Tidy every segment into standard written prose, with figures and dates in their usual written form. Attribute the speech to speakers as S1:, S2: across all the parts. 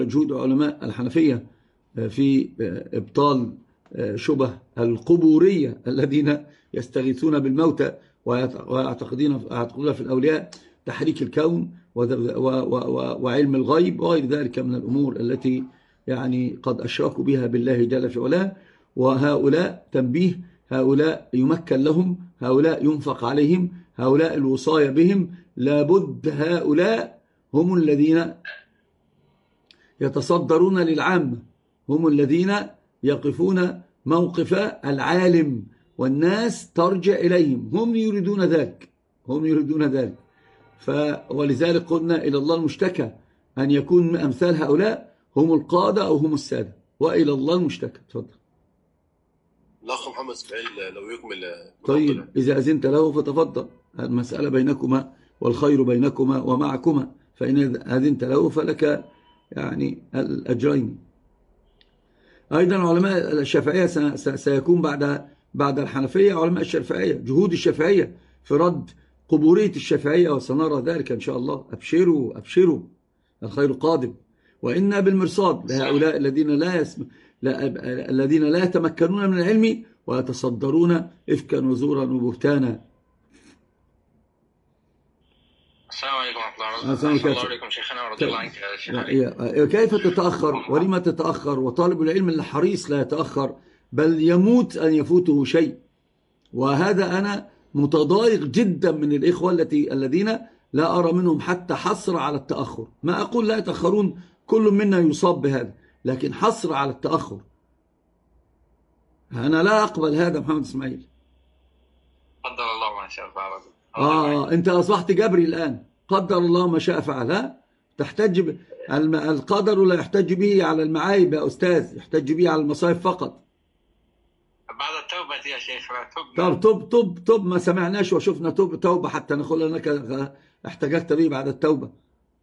S1: جهود علماء الحنفية في إبطال شبه القبورية الذين يستغيثون بالموتى ويعتقدون في الأولياء، تحريك الكون وعلم الغيب وغير ذلك من الأمور التي يعني قد أشركوا بها بالله جل في علاه. وهؤلاء تنبيه، هؤلاء يمكن لهم، هؤلاء ينفق عليهم، هؤلاء الوصاية بهم، لابد هؤلاء هم الذين يتصدرون للعامة، هم الذين يقفون موقف العالم والناس ترجع إليهم، هم يريدون ذلك، هم يريدون ذلك. ولذلك قلنا إلى الله المشتكى أن يكون أمثال هؤلاء هم القادة أو هم السادة، وإلى الله المشتكى. تفضل.
S2: الأخ محمد اسماعيل لو يكمل.
S1: طيب إذا أذنت له فتفضل، المسألة بينكما والخير بينكما ومعكما، فإن أذنت له فلك يعني الأجرين. أيضا علماء الشافعية سيكون بعد الحنفية علماء الشافعية، جهود الشافعية في رد قبورية الشافعية، وسنرى ذلك إن شاء الله. أبشروا أبشروا، الخير قادم. وإنا بالمرصاد لهؤلاء الذين لا يتمكنون من العلم ويتصدرون إفكا وزورا وبهتانا.
S3: السلام عليكم ورحمة الله وبركاته. الله عليكم شيخنا ورضي الله عنك يا شيخ.
S1: كيف تتأخر ولما تتأخر؟ وطالب العلم الحريص لا يتأخر، بل يموت أن يفوته شيء. وهذا أنا متضايق جدا من الإخوة الذين لا أرى منهم حتى حصر على التأخر. ما أقول لا يتأخرون، كل منا يصاب بهذا، لكن حصر على التأخر أنا لا أقبل هذا. محمد إسماعيل،
S3: قدر الله ما شاء فعل.
S1: أنت أصبحت جبري الآن. قدر الله ما شاء فعل. ها، تحتج القدر لا يحتج به على المعايب يا أستاذ، يحتج به على المصائب فقط.
S3: بعد التوبة يا شيخ.
S1: طب ما سمعناش وشفنا توبة حتى نقول أنك احتججت به بعد التوبة.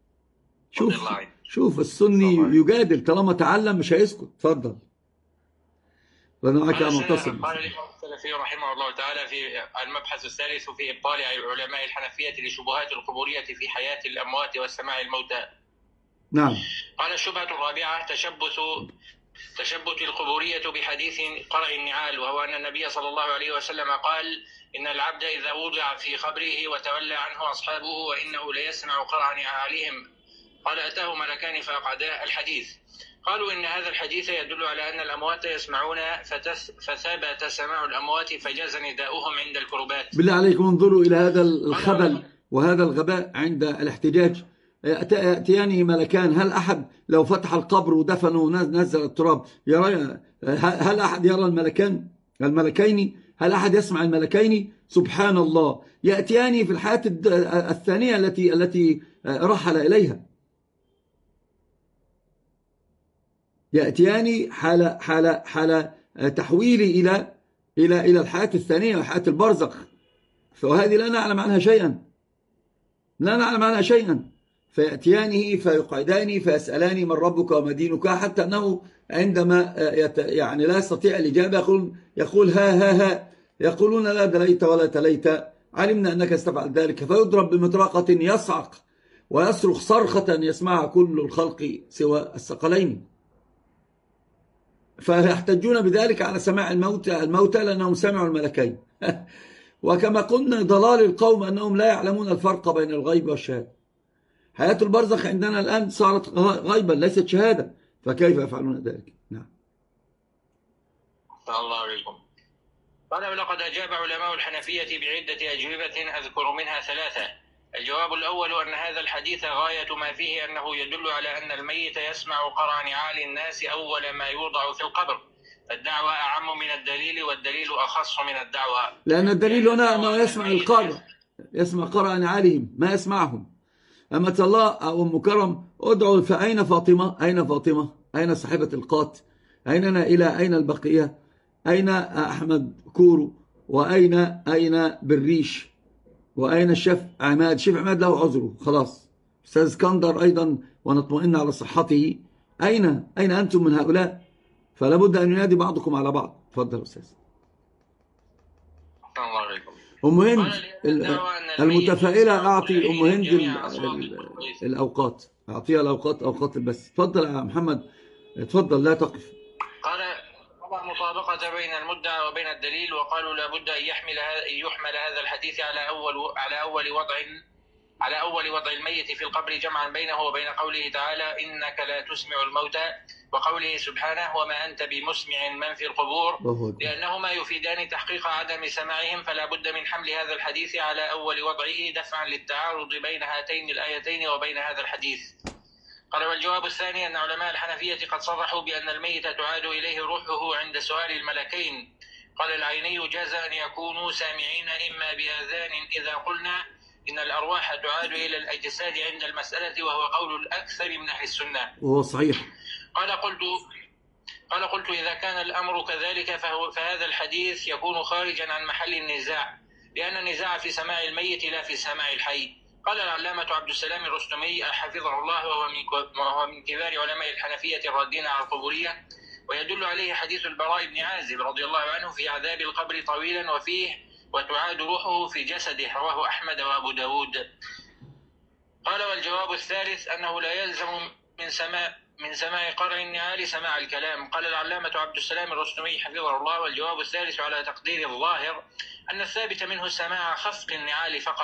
S1: شوف السني يجادل، طالما تعلم مش هيسكت. تفضل.
S3: لأنه معك يا معتصم. قال الإمام السلفي رحمه الله تعالى في المبحث الثالث في إبطال علماء الحنفية لشبهات القبورية في حياة الأموات والسماع الموتى.
S1: نعم.
S3: قال الشبهة الرابعة تشبث القبورية بحديث قرع النعال، وهو أن النبي صلى الله عليه وسلم قال: إن العبد إذا وضع في قبره وتولى عنه أصحابه وإنه ليسمع قرع نعالهم، قال أتاه ملكان فأقعداه. الحديث. قالوا إن هذا الحديث يدل على أن الأموات يسمعون فثبت سماع الأموات فجاز نداؤهم عند الكربات.
S1: بالله عليكم انظروا إلى هذا الخبل وهذا الغباء عند الاحتجاج. يأتيانه ملكان، هل أحد لو فتح القبر ودفنه ونزل التراب هل أحد يرى الملكين؟ هل أحد يسمع الملكين؟ سبحان الله. يأتياني في الحياة الثانية التي رحل إليها، يأتياني حال تحويلي إلى الحياة الثانية وحياة البرزخ، فهذه لا نعلم عنها شيئا. فيأتيانه فيقعداني فيسألاني من ربك وما دينك، حتى أنه عندما يعني لا يستطيع الإجابة يقول ها يقولون لا دليت ولا تليت، علمنا أنك استفعل ذلك، فيضرب بمطرقة يصعق ويصرخ صرخة يسمعها كل الخلق سوى الثقلين. فيحتجون بذلك على سماع الموتى لأنهم سمعوا الملكين. وكما قلنا ضلال القوم أنهم لا يعلمون الفرق بين الغيب والشهادة. حياة البرزخ عندنا الآن صارت غيبا ليست شهادة، فكيف يفعلون ذلك؟ نعم.
S3: الله عليكم. قال: ولقد أجاب علماء الحنفية بعدة أجوبة أذكر منها ثلاثة. الجواب الأول أن هذا الحديث غاية ما فيه أنه يدل على أن الميت يسمع قرع نعال الناس أول ما يوضع في القبر، فالدعوة أعم من الدليل والدليل أخص من الدعوة،
S1: لأن الدليل هنا أنه يسمع القرع، يسمع قرع نعالهم، ما يسمعهم. أما الله أو أم كرم أدعو، فأين فاطمة؟ أين صاحبة القات؟ أين نائلة؟ أين البقية؟ أين أحمد كورو؟ وأين بالريش؟ وأين الشيف عماد؟ الشيف عماد له عذره خلاص. أستاذ اسكندر أيضا ونطمئن على صحته. أين أنتم من هؤلاء؟ فلا بد أن ينادي بعضكم على بعض. تفضل أستاذ.
S3: الله عليكم.
S1: أم هند المتفائلة، أعطي أم هند الأوقات. أعطيها الأوقات أوقات البث. اتفضل يا محمد، اتفضل لا تقف.
S3: قال مطابقة بين المدعى وبين الدليل، وقالوا لا بد أن يحمل هذا الحديث على أول وضع الميت في القبر، جمعا بينه وبين قوله تعالى إنك لا تسمع الموتى، وقوله سبحانه وما أنت بمسمع من في القبور، لأنهما يفيدان تحقيق عدم سماعهم، فلا بد من حمل هذا الحديث على أول وضعه دفعا للتعارض بين هاتين الآيتين وبين هذا الحديث. قال والجواب الثاني أن علماء الحنفية قد صرحوا بأن الميت تعاد إليه روحه عند سؤال الملكين. قال العيني جاز أن يكونوا سامعين إما بآذان إذا قلنا إن الأرواح تعاد إلى الأجساد عند المسألة، وهو قول الأكثر من أهل السنة
S1: وهو صحيح.
S3: قال قلت إذا كان الأمر كذلك فهذا الحديث يكون خارجا عن محل النزاع، لأن النزاع في سماع الميت لا في سماع الحي. قال العلامة عبد السلام الرستمي حفظه الله، وهو من كبار علماء الحنفية الرادين على القبورية، ويدل عليه حديث البراء بن عازب رضي الله عنه في عذاب القبر طويلا وفيه وتعاد روحه في جسده، رواه أحمد وأبو داود. قال والجواب الثالث أنه لا يلزم من سماع قرع النعال سماع الكلام. قال العلامة عبد السلام الرستمي حفظه الله والجواب الثالث على تقدير الظاهر أن الثابت منه سماع خفق النعال فقط.